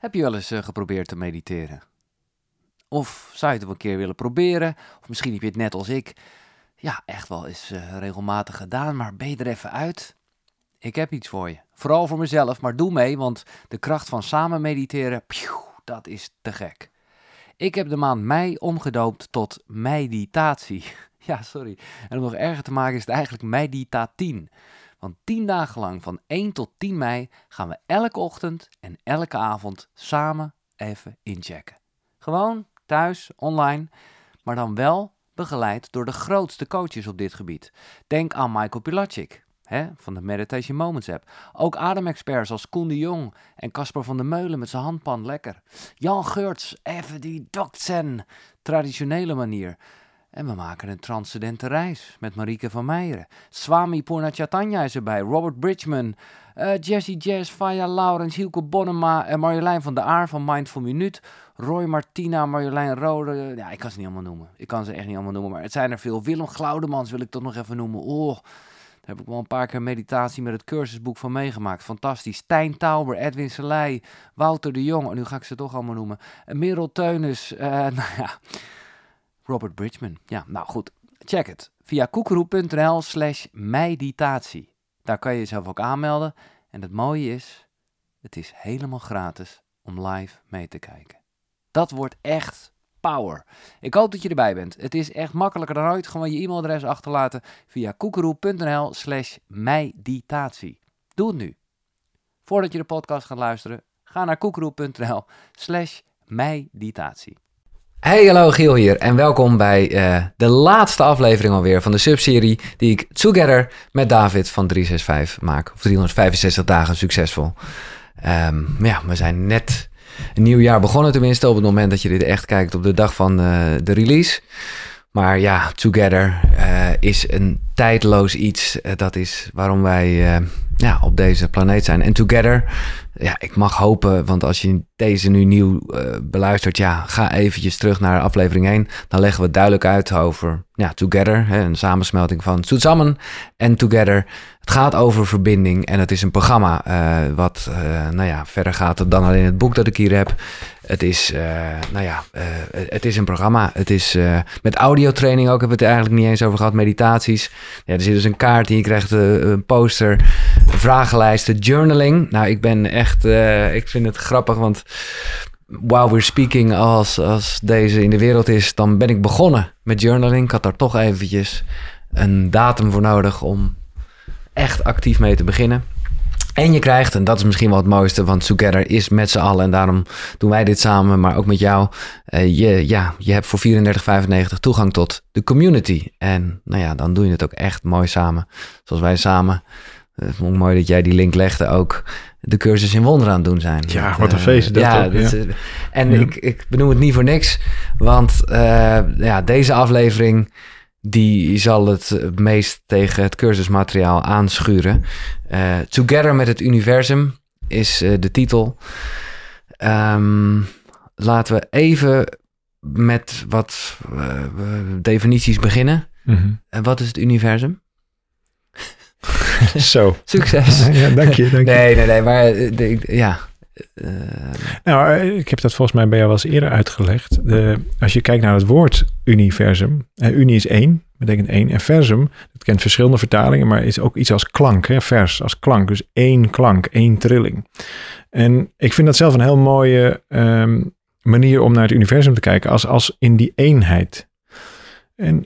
Heb je wel eens geprobeerd te mediteren? Of zou je het wel een keer willen proberen? Of misschien heb je het net als ik, echt wel eens regelmatig gedaan, maar ben je er even uit? Ik heb iets voor je. Vooral voor mezelf, maar doe mee, want de kracht van samen mediteren, dat is te gek. Ik heb de maand mei omgedoopt tot meditatie. Ja, sorry. En om nog erger te maken is het eigenlijk medita-10. Want 10 dagen lang, van 1 tot 10 mei, gaan we elke ochtend en elke avond samen even inchecken. Gewoon, thuis, online, maar dan wel begeleid door de grootste coaches op dit gebied. Denk aan Michael Pilatschik, van de Meditation Moments app. Ook ademexperts als Koen de Jong en Casper van der Meulen met zijn handpan lekker. Jan Geurts, even die Dokzen, traditionele manier. En we maken een transcendente reis met Marieke van Meijeren. Swami Purnachatanya is erbij, Robert Bridgman, Jessie Jazz, Faya Laurens, Hielke Bonnema en Marjolein van der Aar van Mindful Minuut. Roy Martina, Marjolein Rode. Ja, ik kan ze niet allemaal noemen. Ik kan ze echt niet allemaal noemen, maar het zijn er veel. Willem Glaudemans wil ik toch nog even noemen. Oh, daar heb ik wel een paar keer meditatie met het cursusboek van meegemaakt. Fantastisch. Stijn Tauber, Edwin Selei, Wouter de Jong. En nu ga ik ze toch allemaal noemen. Merel Teunis, Robert Bridgman. Ja, nou goed. Check het. Via koekeroe.nl/meditatie. Daar kan je jezelf ook aanmelden. En het mooie is, het is helemaal gratis om live mee te kijken. Dat wordt echt power. Ik hoop dat je erbij bent. Het is echt makkelijker dan ooit. Gewoon je e-mailadres achterlaten via koekeroe.nl/meditatie. Doe het nu. Voordat je de podcast gaat luisteren, ga naar koekeroe.nl/meditatie. Hey, hallo, Giel hier en welkom bij de laatste aflevering alweer van de subserie die ik together met David van 365 maak. Of 365 dagen succesvol. We zijn net een nieuw jaar begonnen, tenminste op het moment dat je dit echt kijkt op de dag van de release. Maar ja, Together is een tijdloos iets. Dat is waarom wij op deze planeet zijn. En Together, ik mag hopen, want als je deze nu nieuw beluistert, ga eventjes terug naar aflevering 1. Dan leggen we het duidelijk uit over Together, een samensmelting van Zusammen en Together. Het gaat over verbinding en het is een programma wat verder gaat dan alleen het boek dat ik hier heb. Het is, het is een programma. Het is met audiotraining ook, hebben we het eigenlijk niet eens over gehad, meditaties. Ja, er zit dus een kaart in, je krijgt een poster, vragenlijsten, journaling. Nou, ik ben echt, ik vind het grappig, want while we're speaking, als deze in de wereld is, dan ben ik begonnen met journaling. Ik had daar toch eventjes een datum voor nodig om echt actief mee te beginnen. En je krijgt, en dat is misschien wel het mooiste, want Together is met z'n allen en daarom doen wij dit samen, maar ook met jou. Je hebt voor $34,95 toegang tot de community. En dan doe je het ook echt mooi samen. Zoals wij samen, het vond ik mooi dat jij die link legde, ook de cursus in wonderen aan het doen zijn. Ja, wat een feest. Ik benoem het niet voor niks, want deze aflevering die zal het meest tegen het cursusmateriaal aanschuren. Together met het universum is de titel. Laten we even met wat definities beginnen. Mm-hmm. Wat is het universum? Zo. Succes. Ja, dank je. Nee, maar ik heb dat volgens mij bij jou wel eens eerder uitgelegd. Als je kijkt naar het woord universum, uni is één, betekent één. En versum, dat kent verschillende vertalingen, maar is ook iets als klank, vers als klank. Dus één klank, één trilling. En ik vind dat zelf een heel mooie manier om naar het universum te kijken, als in die eenheid. En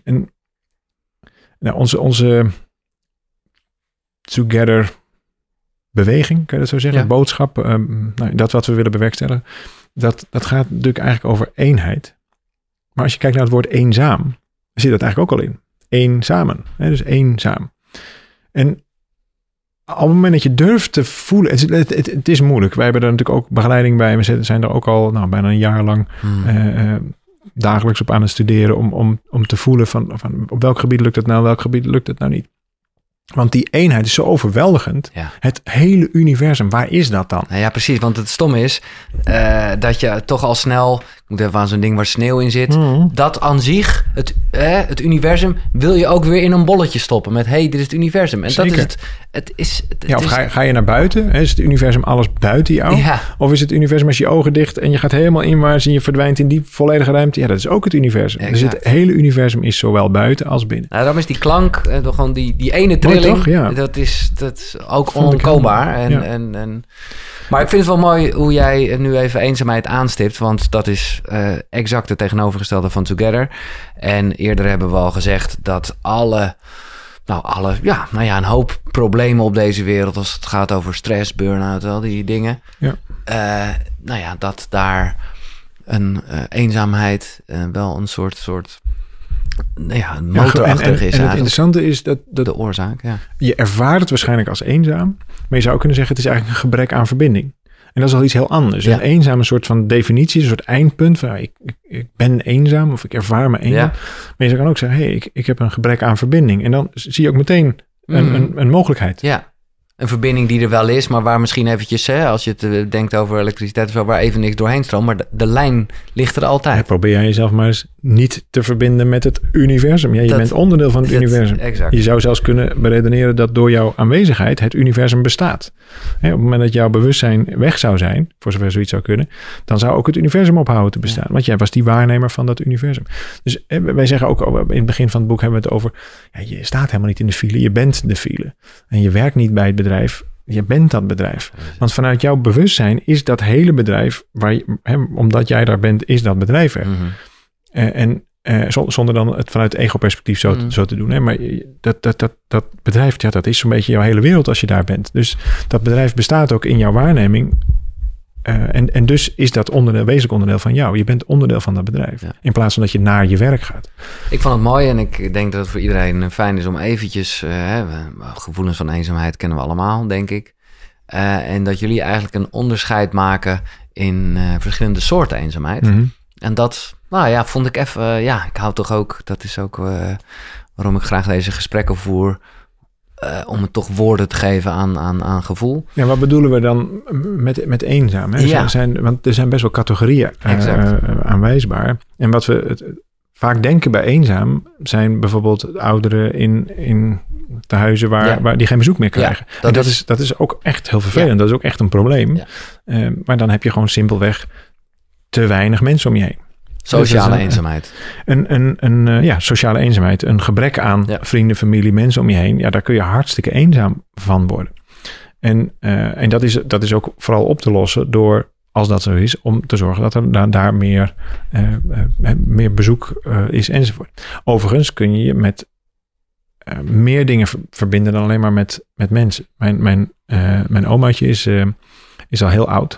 onze Together beweging, kan je dat zo zeggen? Ja. Boodschap, dat wat we willen bewerkstelligen. Dat gaat natuurlijk eigenlijk over eenheid. Maar als je kijkt naar het woord eenzaam, dan zit dat eigenlijk ook al in. Eenzamen, dus eenzaam. En op het moment dat je durft te voelen, het is moeilijk. Wij hebben er natuurlijk ook begeleiding bij. We zijn er ook al bijna een jaar lang dagelijks op aan het studeren om te voelen van op welk gebied lukt het nou, welk gebied lukt het nou niet. Want die eenheid is zo overweldigend. Ja. Het hele universum, waar is dat dan? Nou ja, precies. Want het stomme is dat je toch al snel, ik moet even aan zo'n ding waar sneeuw in zit, dat aan zich het universum wil je ook weer in een bolletje stoppen met dit is het universum. En Zeker. dat is het. Of ga je naar buiten? Is het universum alles buiten jou? Ja. Of is het universum als je ogen dicht en je gaat helemaal inwaarts en je verdwijnt in die volledige ruimte? Ja, dat is ook het universum. Exact. Dus het hele universm is zowel buiten als binnen. Nou, daarom is die klank, gewoon die ene trilling, toch? Ja. dat is ook onontkoombaar. Maar ik vind het wel mooi hoe jij nu even eenzaamheid aanstipt, want dat is exact het tegenovergestelde van Together. En eerder hebben we al gezegd dat een hoop problemen op deze wereld, als het gaat over stress, burn-out, al die dingen. Ja. Dat daar een eenzaamheid wel een soort motorachtig is. En het interessante is dat de oorzaak, ja. Je ervaart het waarschijnlijk als eenzaam, maar je zou kunnen zeggen het is eigenlijk een gebrek aan verbinding. En dat is al iets heel anders. Ja. Een eenzaam, een soort van definitie, een soort eindpunt van ik ben eenzaam of ik ervaar me eenzaam. Ja. Maar je kan ook zeggen, ik heb een gebrek aan verbinding. En dan zie je ook meteen een mogelijkheid. Ja, een verbinding die er wel is, maar waar misschien eventjes, als je het denkt over elektriciteit, waar even niks doorheen stroomt, maar de lijn ligt er altijd. Ja, probeer jij jezelf maar eens niet te verbinden met het universum. Ja, je bent onderdeel van het universum. Exact. Je zou zelfs kunnen beredeneren dat door jouw aanwezigheid het universum bestaat. Op het moment dat jouw bewustzijn weg zou zijn, voor zover zoiets zou kunnen, dan zou ook het universum ophouden te bestaan. Ja. Want jij was die waarnemer van dat universum. Dus wij zeggen ook, in het begin van het boek hebben we het over, je staat helemaal niet in de file, je bent de file. En je werkt niet bij het bedrijf, je bent dat bedrijf. Want vanuit jouw bewustzijn is dat hele bedrijf, omdat jij daar bent, is dat bedrijf er. Mm-hmm. Zonder dan het vanuit het ego-perspectief zo te doen. Hè? Maar dat bedrijf, dat is zo'n beetje jouw hele wereld als je daar bent. Dus dat bedrijf bestaat ook in jouw waarneming. En dus is dat wezenlijk onderdeel van jou. Je bent onderdeel van dat bedrijf. Ja. In plaats van dat je naar je werk gaat. Ik vond het mooi en ik denk dat het voor iedereen fijn is om eventjes... gevoelens van eenzaamheid kennen we allemaal, denk ik. En dat jullie eigenlijk een onderscheid maken in verschillende soorten eenzaamheid. Mm-hmm. En dat, vond ik even... ik hou toch ook... Dat is ook waarom ik graag deze gesprekken voer... om het toch woorden te geven aan gevoel. Ja, wat bedoelen we dan met eenzaam? Hè? Ja. Want er zijn best wel categorieën aanwijsbaar. En wat we vaak denken bij eenzaam... zijn bijvoorbeeld ouderen in tehuizen waar die geen bezoek meer krijgen. Ja, dat is ook echt heel vervelend. Ja. Dat is ook echt een probleem. Ja. Maar dan heb je gewoon simpelweg te weinig mensen om je heen. Sociale eenzaamheid. Sociale eenzaamheid. Een gebrek aan vrienden, familie, mensen om je heen. Ja, daar kun je hartstikke eenzaam van worden. En dat is ook vooral op te lossen door, als dat zo is, om te zorgen dat er daar meer bezoek is enzovoort. Overigens kun je met meer dingen verbinden dan alleen maar met mensen. Mijn omaatje is al heel oud.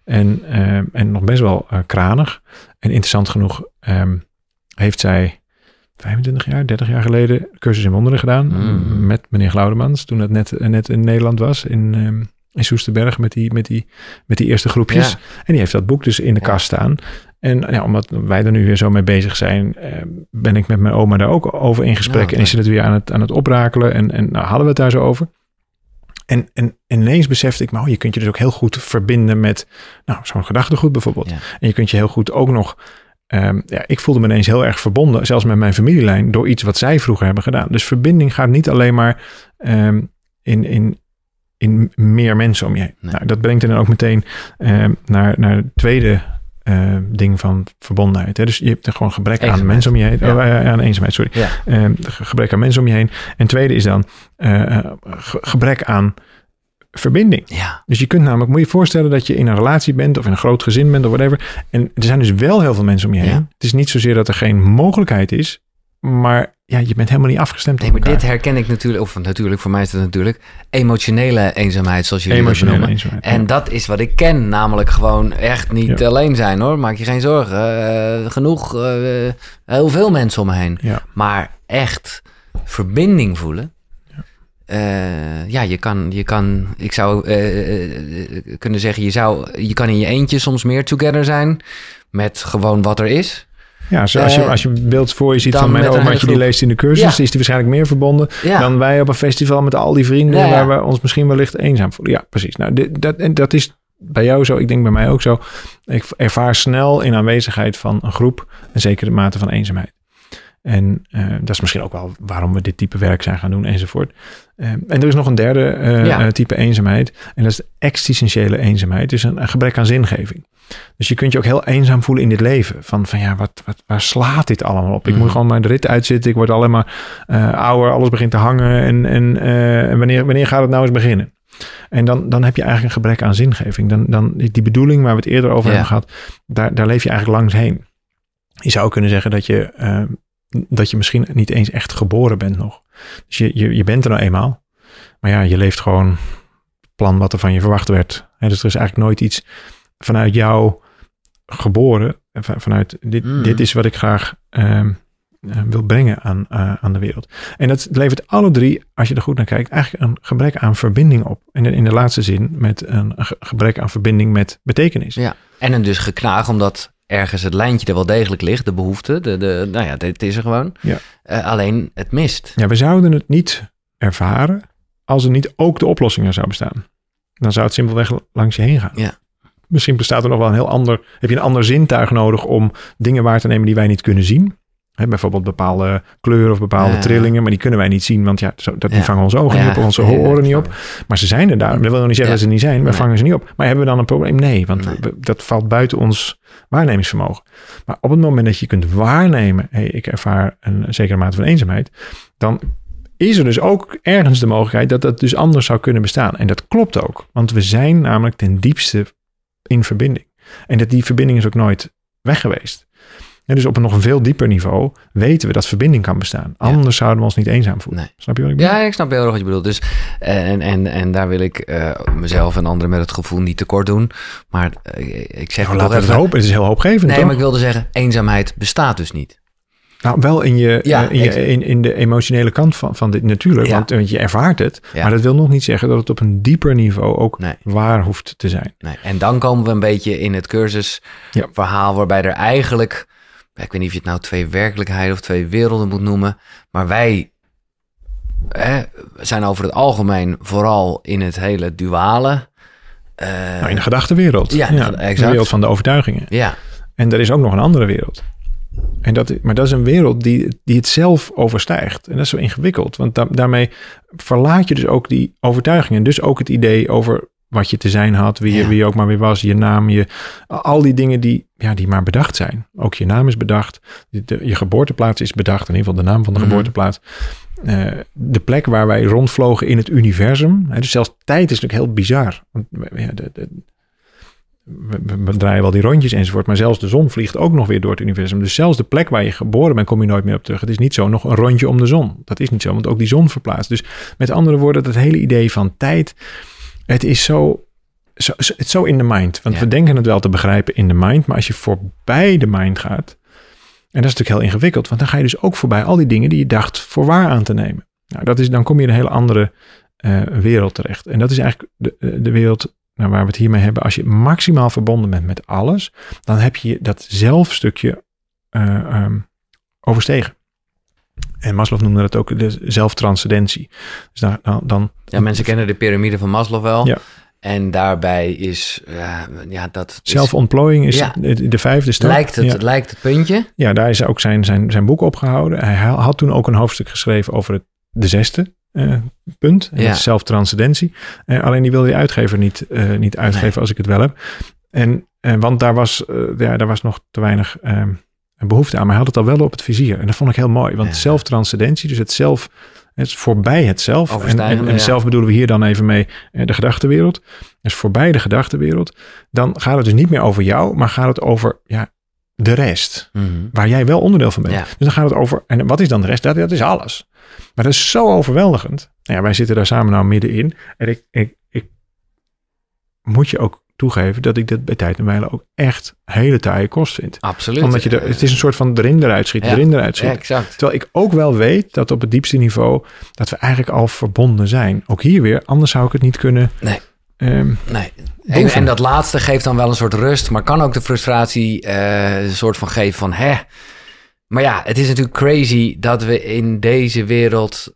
En nog best wel kranig. En interessant genoeg heeft zij 30 jaar geleden cursus in wonderen gedaan. Met meneer Glaudemans. Toen het net in Nederland was. In Soesterberg met die eerste groepjes. Ja. En die heeft dat boek dus in de kast staan. En omdat wij er nu weer zo mee bezig zijn, ben ik met mijn oma daar ook over in gesprek. En is ze het weer aan het oprakelen. En hadden we het daar zo over. En ineens besefte ik, je kunt je dus ook heel goed verbinden met zo'n gedachtegoed bijvoorbeeld. Ja. En je kunt je heel goed ook nog... ik voelde me ineens heel erg verbonden, zelfs met mijn familielijn, door iets wat zij vroeger hebben gedaan. Dus verbinding gaat niet alleen maar in meer mensen om je heen. Nee. Dat brengt er dan ook meteen naar het tweede ding van verbondenheid. Hè? Dus je hebt er gewoon gebrek aan mensen om je heen. Ja. Aan eenzaamheid, sorry. Ja. Gebrek aan mensen om je heen. En tweede is dan gebrek aan verbinding. Ja. Dus je kunt namelijk, moet je voorstellen dat je in een relatie bent of in een groot gezin bent of whatever. En er zijn dus wel heel veel mensen om je heen. Ja. Het is niet zozeer dat er geen mogelijkheid is, maar je bent helemaal niet afgestemd. Nee, maar dit herken ik natuurlijk, of natuurlijk, voor mij is het natuurlijk emotionele eenzaamheid, zoals jullie dat benoemen. En dat is wat ik ken, namelijk gewoon echt niet alleen zijn, hoor. Maak je geen zorgen. Genoeg, heel veel mensen om me heen. Ja. Maar echt verbinding voelen. Je kan, ik zou kunnen zeggen, je kan in je eentje soms meer together zijn met gewoon wat er is. Ja, als je beeld voor je ziet van mijn omaatje die leest in de cursus, is die waarschijnlijk meer verbonden dan wij op een festival met al die vrienden waar we ons misschien wellicht eenzaam voelen. Ja, precies. Nou, dat is bij jou zo, ik denk bij mij ook zo. Ik ervaar snel in aanwezigheid van een groep een zekere mate van eenzaamheid. En dat is misschien ook wel waarom we dit type werk zijn gaan doen enzovoort. En er is nog een derde type eenzaamheid. En dat is de existentiële eenzaamheid. Dus een gebrek aan zingeving. Dus je kunt je ook heel eenzaam voelen in dit leven. Van waar slaat dit allemaal op? Ik moet gewoon maar de rit uitzitten. Ik word alleen maar ouder. Alles begint te hangen. En wanneer gaat het nou eens beginnen? En dan heb je eigenlijk een gebrek aan zingeving. Dan die bedoeling waar we het eerder over hebben gehad. Daar leef je eigenlijk langs heen. Je zou kunnen zeggen dat je misschien niet eens echt geboren bent nog. Dus je bent er nou eenmaal. Maar ja, je leeft gewoon het plan wat er van je verwacht werd. Dus er is eigenlijk nooit iets vanuit jou geboren. Vanuit dit is wat ik graag wil brengen aan de wereld. En dat levert alle drie, als je er goed naar kijkt, eigenlijk een gebrek aan verbinding op. En in de laatste zin met een gebrek aan verbinding met betekenis. Ja, en een dus geknaag, omdat ergens het lijntje er wel degelijk ligt, de behoefte. Dit is er gewoon. Ja. Alleen het mist. Ja, we zouden het niet ervaren als er niet ook de oplossingen zou bestaan. Dan zou het simpelweg langs je heen gaan. Ja. Misschien bestaat er nog wel heb je een ander zintuig nodig om dingen waar te nemen die wij niet kunnen zien. Bijvoorbeeld bepaalde kleuren of bepaalde trillingen, maar die kunnen wij niet zien, want die vangen onze ogen niet op, onze oren niet op. Maar ze zijn er daar. Dat wil nog niet zeggen dat ze niet zijn, we vangen ze niet op. Maar hebben we dan een probleem? Nee, want dat valt buiten ons waarnemingsvermogen. Maar op het moment dat je kunt waarnemen, ik ervaar een zekere mate van eenzaamheid, dan is er dus ook ergens de mogelijkheid dat dat dus anders zou kunnen bestaan. En dat klopt ook, want we zijn namelijk ten diepste in verbinding. En die verbinding is ook nooit weg geweest. En dus op een nog een veel dieper niveau weten we dat verbinding kan bestaan. Anders zouden we ons niet eenzaam voelen. Nee. Snap je wat ik bedoel? Ja, ik snap heel erg wat je bedoelt. Dus, en daar wil ik mezelf en anderen met het gevoel niet tekort doen. Maar ik zeg laten we het hopen. Het is heel hoopgevend. Nee, toch? maar ik wilde zeggen, eenzaamheid bestaat dus niet. Nou, wel in de emotionele kant van dit natuurlijk. Ja. Want je ervaart het. Ja. Maar dat wil nog niet zeggen dat het op een dieper niveau ook waar hoeft te zijn. Nee. En dan komen we een beetje in het cursusverhaal waarbij er eigenlijk, ik weet niet of je het nou twee werkelijkheden of twee werelden moet noemen. Maar wij zijn over het algemeen vooral in het hele duale. In de gedachtenwereld. Ja, exact. De wereld van de overtuigingen. Ja. En er is ook nog een andere wereld. Maar dat is een wereld die het zelf overstijgt. En dat is zo ingewikkeld. Want daarmee verlaat je dus ook die overtuigingen. Dus ook het idee over wat je te zijn had. Wie je ook maar weer was. Je naam. Al die dingen die maar bedacht zijn. Ook je naam is bedacht. Je geboorteplaats is bedacht. In ieder geval de naam van de geboorteplaats. De plek waar wij rondvlogen in het universum. Dus zelfs tijd is natuurlijk heel bizar. Want we draaien wel die rondjes enzovoort, maar zelfs de zon vliegt ook nog weer door het universum. Dus zelfs de plek waar je geboren bent, kom je nooit meer op terug. Het is niet zo nog een rondje om de zon. Dat is niet zo, want ook die zon verplaatst. Dus met andere woorden, dat hele idee van tijd, het is zo in de mind. Want we denken het wel te begrijpen in de mind, maar als je voorbij de mind gaat, en dat is natuurlijk heel ingewikkeld, want dan ga je dus ook voorbij al die dingen die je dacht voor waar aan te nemen. Nou, dan kom je in een hele andere wereld terecht. En dat is eigenlijk de wereld waar we het hiermee hebben. Als je maximaal verbonden bent met alles, dan heb je dat zelfstukje overstegen. En Maslow noemde dat ook de zelftranscendentie. Dus dan mensen kennen de piramide van Maslow wel. Ja. En daarbij is dat zelfontplooiing is de vijfde stap. Lijkt het puntje. Ja, daar is ook zijn boek opgehouden. Hij had toen ook een hoofdstuk geschreven over de zesde punt. En dat is zelftranscendentie. Alleen die wilde die uitgever niet uitgeven als ik het wel heb. Want daar was nog te weinig behoefte aan. Maar hij had het al wel op het vizier. En dat vond ik heel mooi. Want zelftranscendentie, dus het zelf, het is voorbij het zelf. En zelf bedoelen we hier dan even mee de gedachtenwereld. Dus voorbij de gedachtenwereld. Dan gaat het dus niet meer over jou, maar gaat het over de rest. Mm-hmm. Waar jij wel onderdeel van bent. Ja. Dus dan gaat het over, en wat is dan de rest? Dat is alles. Maar dat is zo overweldigend. Wij zitten daar samen nou middenin. En ik moet je ook toegeven dat ik dit bij tijd en wijle ook echt hele taaie kost vind. Absoluut. Omdat het is een soort van erin eruit schieten. Ja, exact. Terwijl ik ook wel weet dat op het diepste niveau dat we eigenlijk al verbonden zijn. Ook hier weer, anders zou ik het niet kunnen. Nee. En dat laatste geeft dan wel een soort rust, maar kan ook de frustratie een soort van geven van Maar ja, het is natuurlijk crazy dat we in deze wereld,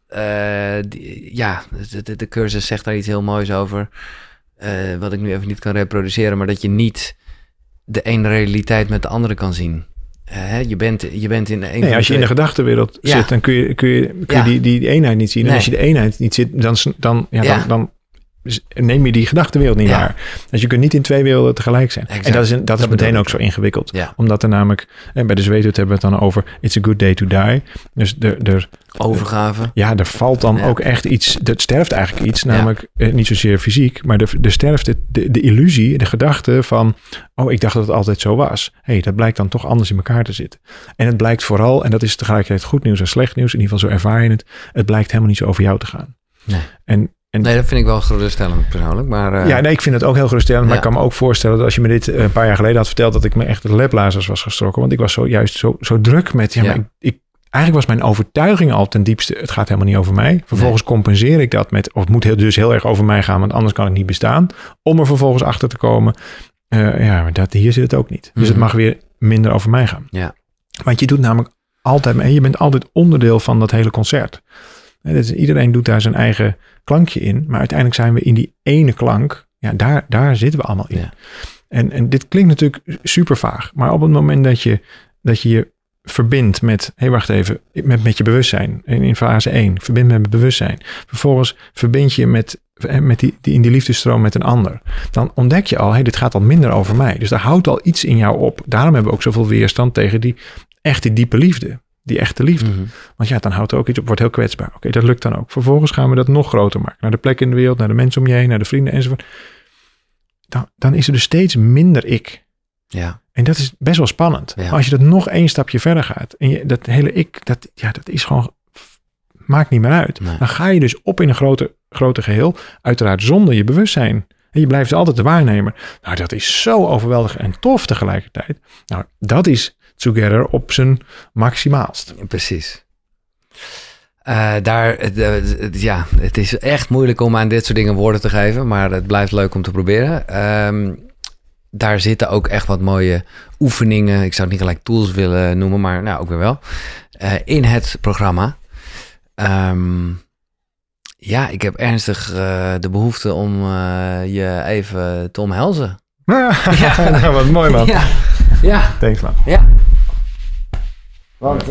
de cursus zegt daar iets heel moois over, wat ik nu even niet kan reproduceren, maar dat je niet de ene realiteit met de andere kan zien. Je bent in een... Nee, als je in de gedachtenwereld zit, dan kun je die eenheid niet zien. Nee. En als je de eenheid niet ziet, dan neem je die gedachtenwereld niet waar. Dus je kunt niet in 2 werelden tegelijk zijn. Exact. En dat is meteen ook zo ingewikkeld. Ja. Omdat er namelijk, bij de zweethut hebben we het dan over it's a good day to die. Dus overgave. Er valt dan ook echt iets, er sterft eigenlijk iets, namelijk niet zozeer fysiek, maar er sterft de illusie, de gedachte van, ik dacht dat het altijd zo was. Dat blijkt dan toch anders in elkaar te zitten. En het blijkt vooral, en dat is tegelijkertijd goed nieuws en slecht nieuws, in ieder geval zo ervaar je het blijkt helemaal niet zo over jou te gaan. Nee. Nee, dat vind ik wel geruststellend persoonlijk. Maar, ik vind het ook heel geruststellend. Maar ik kan me ook voorstellen dat als je me dit een paar jaar geleden had verteld, dat ik me echt de leplazers was gestrokken. Want ik was zo druk met... Maar eigenlijk was mijn overtuiging al ten diepste, het gaat helemaal niet over mij. Vervolgens compenseer ik dat met, of het moet dus heel erg over mij gaan, want anders kan ik niet bestaan. Om er vervolgens achter te komen, hier zit het ook niet. Dus het mag weer minder over mij gaan. Ja. Want je doet namelijk altijd mee. Je bent altijd onderdeel van dat hele concert. Dus iedereen doet daar zijn eigen klankje in. Maar uiteindelijk zijn we in die ene klank. Daar zitten we allemaal in. Ja. En dit klinkt natuurlijk super vaag. Maar op het moment dat je verbindt met... wacht even. Met je bewustzijn. In fase 1. Verbind met bewustzijn. Vervolgens verbind je met in die liefdesstroom met een ander. Dan ontdek je al, dit gaat al minder over mij. Dus daar houdt al iets in jou op. Daarom hebben we ook zoveel weerstand tegen die echte diepe liefde. Die echte liefde. Mm-hmm. Want dan houdt er ook iets op, wordt heel kwetsbaar. Oké, dat lukt dan ook. Vervolgens gaan we dat nog groter maken. Naar de plek in de wereld, naar de mensen om je heen, naar de vrienden enzovoort. Dan is er dus steeds minder ik. Ja. En dat is best wel spannend. Ja. Maar als je dat nog 1 stapje verder gaat. En dat hele ik, dat is gewoon... Maakt niet meer uit. Nee. Dan ga je dus op in een groter geheel. Uiteraard zonder je bewustzijn. En je blijft altijd de waarnemer. Nou, dat is zo overweldigend en tof tegelijkertijd. Nou, dat is... Together op zijn maximaalst. Precies. Het is echt moeilijk om aan dit soort dingen woorden te geven, maar het blijft leuk om te proberen. Daar zitten ook echt wat mooie oefeningen. Ik zou het niet gelijk tools willen noemen, maar ook weer wel. In het programma. Ik heb ernstig de behoefte om je even te omhelzen. Wat mooi, man. Ja. Thanks, man. Ja. Want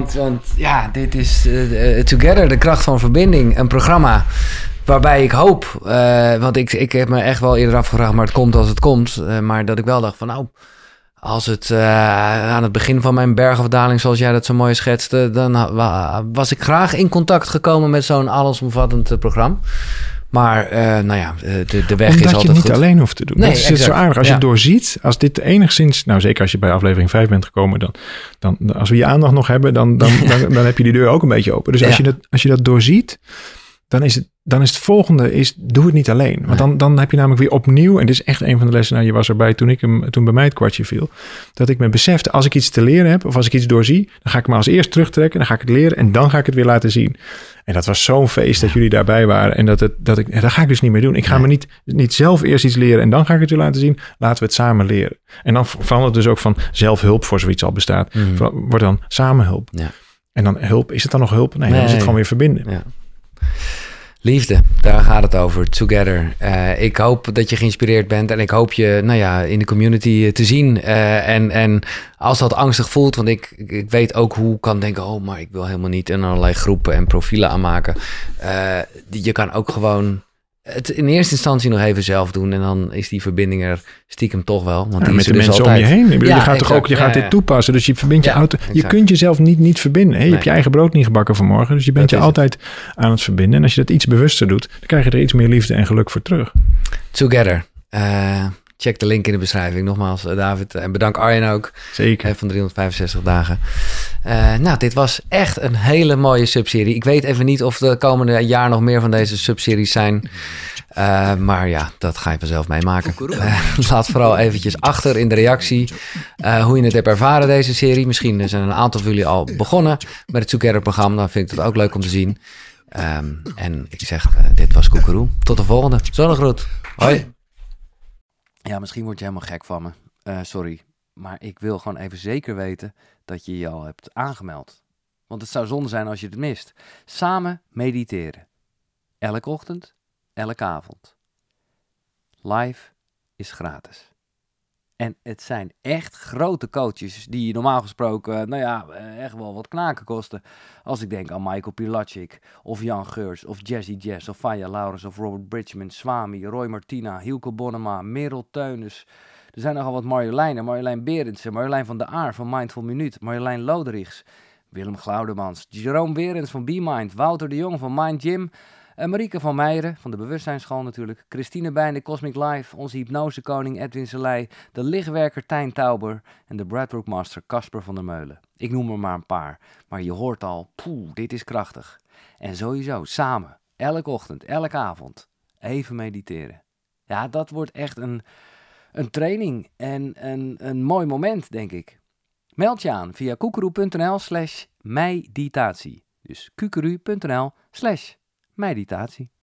dit is Together, de kracht van verbinding. Een programma waarbij ik hoop... want ik heb me echt wel eerder afgevraagd, maar het komt als het komt. Maar dat ik wel dacht van als het aan het begin van mijn bergafdaling, zoals jij dat zo mooi schetste, dan was ik graag in contact gekomen met zo'n allesomvattend programma. Maar de weg omdat is altijd goed. Omdat je het niet alleen hoeft te doen. Nee, dat is zo aardig. Als je het doorziet, als dit enigszins... Nou, zeker als je bij aflevering 5 bent gekomen, dan als we je aandacht nog hebben, dan heb je die deur ook een beetje open. Dus als je dat doorziet, dan is het volgende, doe het niet alleen. Want dan heb je namelijk weer opnieuw, en dit is echt een van de lessen, je was erbij toen bij mij het kwartje viel, dat ik me besefte, als ik iets te leren heb, of als ik iets doorzie, dan ga ik me als eerst terugtrekken, dan ga ik het leren en dan ga ik het weer laten zien. En dat was zo'n feest dat jullie daarbij waren. En dat ga ik dus niet meer doen. Ik ga me niet zelf eerst iets leren en dan ga ik het weer laten zien. Laten we het samen leren. En dan verandert het dus ook van zelfhulp, voor zoiets al bestaat. Wordt dan samenhulp. Ja. En dan hulp, is het dan nog hulp? Nee, dan is het gewoon weer verbinden. Ja. Liefde, daar gaat het over. Together. Ik hoop dat je geïnspireerd bent en ik hoop je in de community te zien. En als dat angstig voelt, want ik weet ook hoe ik kan denken, maar ik wil helemaal niet in allerlei groepen en profielen aanmaken. Je kan ook gewoon het in eerste instantie nog even zelf doen en dan is die verbinding er stiekem toch wel. Want die met de mensen altijd om je heen. Je gaat toch ook, gaat dit toepassen. Dus je verbindt je auto. Je kunt jezelf niet verbinden. Hè? Je hebt je eigen brood niet gebakken vanmorgen. Dus je bent je altijd aan het verbinden. En als je dat iets bewuster doet, dan krijg je er iets meer liefde en geluk voor terug. Together. Check de link in de beschrijving. Nogmaals, David. En bedankt Arjen ook. Zeker. Van 365 dagen. Dit was echt een hele mooie subserie. Ik weet even niet of de komende jaar nog meer van deze subseries zijn. Maar dat ga je vanzelf meemaken. Laat vooral eventjes achter in de reactie hoe je het hebt ervaren, deze serie. Misschien zijn een aantal van jullie al begonnen met het Together-programma. Dan vind ik het ook leuk om te zien. En ik zeg, dit was Koekeroe. Tot de volgende. Zonnegroet. Hoi. Ja, misschien word je helemaal gek van me. Sorry. Maar ik wil gewoon even zeker weten dat je je al hebt aangemeld. Want het zou zonde zijn als je het mist. Samen mediteren. Elke ochtend, elke avond. Live is gratis. En het zijn echt grote coaches die normaal gesproken, echt wel wat knaken kosten. Als ik denk aan Michael Pilatschik, of Jan Geurts, of Jazzy Jazz, of Faya Laurens, of Robert Bridgman, Swami, Roy Martina, Hielke Bonnema, Merel Teunis. Er zijn nogal wat Marjoleinen, Marjolein Berendsen, Marjolein van der Aar van Mindful Minuut, Marjolein Loderichs, Willem Glaudemans, Jerome Berends van BeMind, Wouter de Jong van Mind Gym, Marieke van Meijeren van de Bewustzijnsschool natuurlijk, Christine Bijn, de Cosmic Life, onze hypnosekoning Edwin Selei, de lichtwerker Tijn Tauber en de Bradbrook Master Casper van der Meulen. Ik noem er maar een paar, maar je hoort al, dit is krachtig. En sowieso, samen, elke ochtend, elke avond, even mediteren. Ja, dat wordt echt een training en een mooi moment, denk ik. Meld je aan via kukuru.nl/meditatie. Dus kukuru.nl/meditatie.